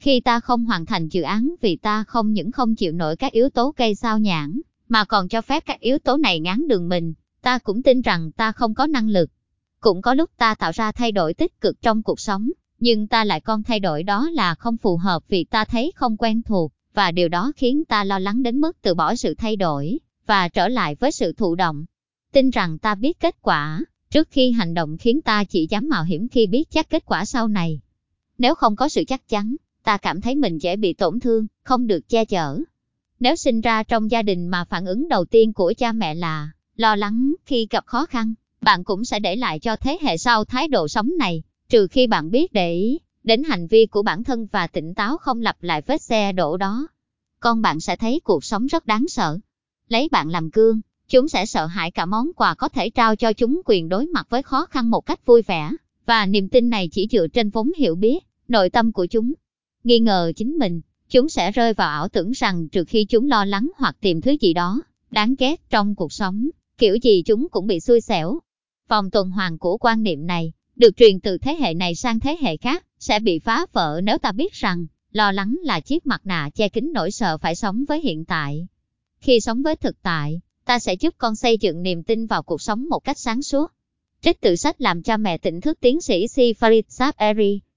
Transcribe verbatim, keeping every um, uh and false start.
Khi ta không hoàn thành dự án vì ta không những không chịu nổi các yếu tố gây sao nhãng, mà còn cho phép các yếu tố này ngáng đường mình, ta cũng tin rằng ta không có năng lực. Cũng có lúc ta tạo ra thay đổi tích cực trong cuộc sống, nhưng ta lại con thay đổi đó là không phù hợp vì ta thấy không quen thuộc, và điều đó khiến ta lo lắng đến mức từ bỏ sự thay đổi, và trở lại với sự thụ động. Tin rằng ta biết kết quả trước khi hành động khiến ta chỉ dám mạo hiểm khi biết chắc kết quả sau này. Nếu không có sự chắc chắn, ta cảm thấy mình dễ bị tổn thương, không được che chở. Nếu sinh ra trong gia đình mà phản ứng đầu tiên của cha mẹ là lo lắng khi gặp khó khăn, bạn cũng sẽ để lại cho thế hệ sau thái độ sống này, trừ khi bạn biết để ý đến hành vi của bản thân và tỉnh táo không lặp lại vết xe đổ đó. Con bạn sẽ thấy cuộc sống rất đáng sợ. Lấy bạn làm gương, chúng sẽ sợ hãi cả món quà có thể trao cho chúng quyền đối mặt với khó khăn một cách vui vẻ, và niềm tin này chỉ dựa trên vốn hiểu biết nội tâm của chúng. Nghi ngờ chính mình, chúng sẽ rơi vào ảo tưởng rằng trừ khi chúng lo lắng hoặc tìm thứ gì đó đáng ghét trong cuộc sống, kiểu gì chúng cũng bị xui xẻo. Vòng tuần hoàn của quan niệm này, được truyền từ thế hệ này sang thế hệ khác, sẽ bị phá vỡ nếu ta biết rằng lo lắng là chiếc mặt nạ che kín nỗi sợ phải sống với hiện tại. Khi sống với thực tại, ta sẽ giúp con xây dựng niềm tin vào cuộc sống một cách sáng suốt. Trích từ sách Làm cha mẹ tỉnh thức tiến sĩ C. Farid Saberi.